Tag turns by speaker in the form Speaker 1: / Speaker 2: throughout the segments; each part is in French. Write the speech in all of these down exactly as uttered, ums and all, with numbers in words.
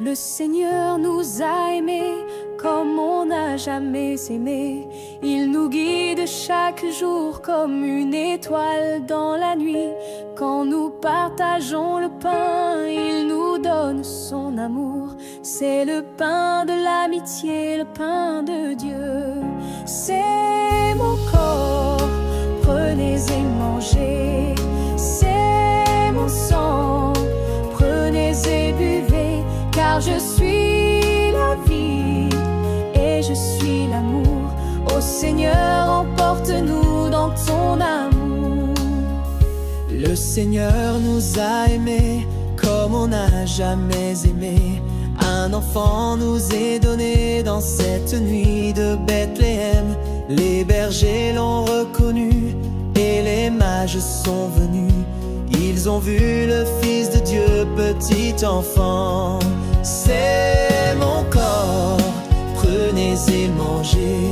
Speaker 1: Le Seigneur nous a aimés comme on n'a jamais aimé. Il nous guide chaque jour comme une étoile dans la nuit. Quand nous partageons le pain, il nous donne son amour. C'est le pain de l'amitié, le pain de Dieu. C'est mon corps, prenez et mangez. C'est mon sang, prenez et buvez. Car je suis la vie et je suis l'amour. Ô Seigneur, emporte-nous dans ton amour.
Speaker 2: Le Seigneur nous a aimés comme on n'a jamais aimé. Un enfant nous est donné dans cette nuit de Bethléem. Les bergers l'ont reconnu et les mages sont venus. Ils ont vu le Fils de Dieu, petit enfant. C'est mon corps, prenez et mangez.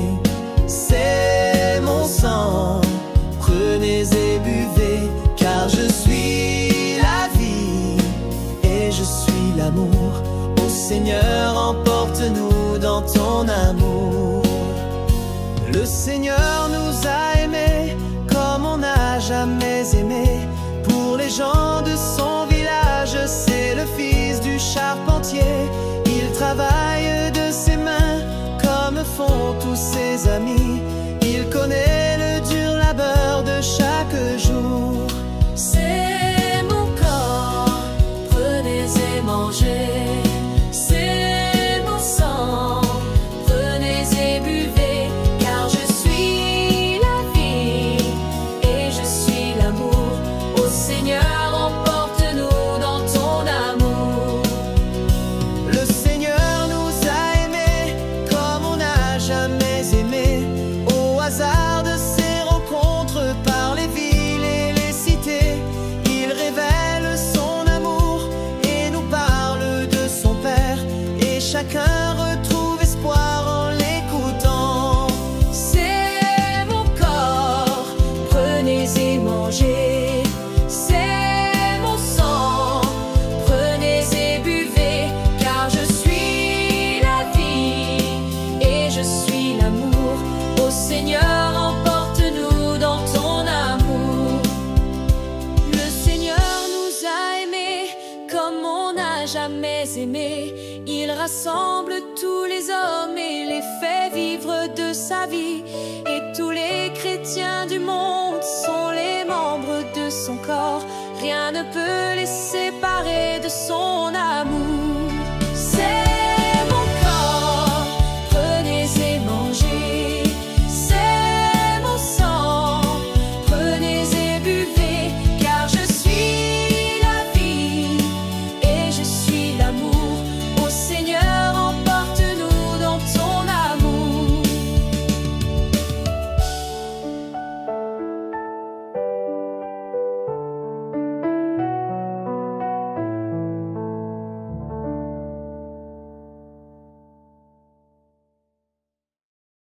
Speaker 2: C'est mon sang, prenez et buvez. Car je suis la vie et je suis l'amour. Ô Seigneur, emporte-nous dans ton amour. Le Seigneur nous a aimés comme on n'a jamais aimé. Pour les gens de son village, c'est le fils du charpentier. Il travaille de ses mains comme font tous ses amis. Il connaît le dur labeur de chaque jour.
Speaker 1: C'est mon corps, prenez et mangez. C'est mon sang, prenez et buvez. Car je suis la vie et je suis l'amour. Ô Seigneur, emporte-nous dans ton amour.
Speaker 2: Le Seigneur nous a aimés comme on n'a jamais aimé. Au hasard de ces rencontres par les villes et les cités, il révèle son amour et nous parle de son Père. Et chacun retrouve espoir en l'écoutant.
Speaker 1: C'est mon corps, prenez et mangez. C'est mon sang, prenez et buvez. Car je suis la vie et je suis l'amour. Ô Seigneur, emporte-nous dans ton amour. Le Seigneur nous a aimés comme on n'a jamais aimé. Il rassemble tous les hommes et les fait vivre de sa vie. Et tous les chrétiens du monde sont les membres de son corps. Rien ne peut les séparer de son amour.